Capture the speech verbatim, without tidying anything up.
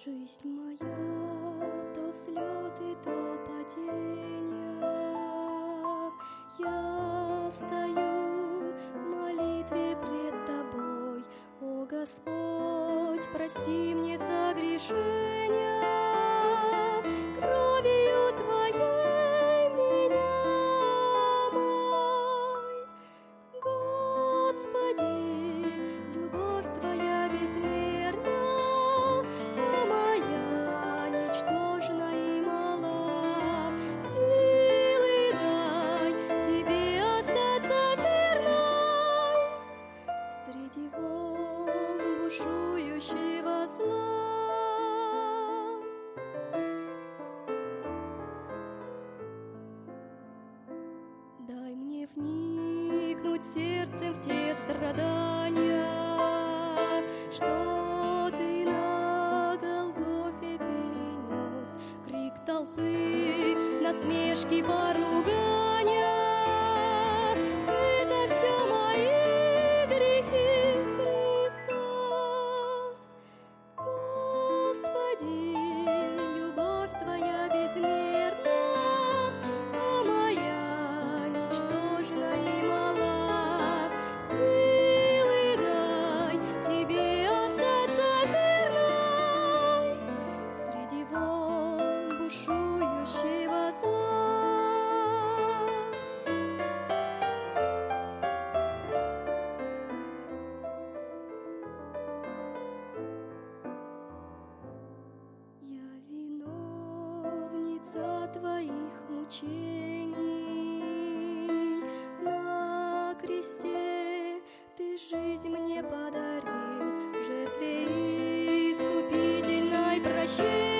Жизнь моя то взлеты, то падения. Я стою в молитве пред Тобой. О Господь, прости мне согрешения. Кровью Твоей меня мой. Господи, любовь Твоя безмерна, а моя ничтожна и мала. Силы дай Тебе остаться верной среди волн бушующего зла. Дай мне вникнуть сердцем в те страдания, что Ты на Голгофе перенес. Крик толпы, насмешки, поругания — это все мои грехи, Христос. Господи, любовь Твоя безмерна, а моя ничтожна и мала. Силы дай Тебе остаться верной среди волн бушующего зла. Я виновница Твоих мучений. На кресте Ты жизнь мне подарил, в жертве искупительной прощения.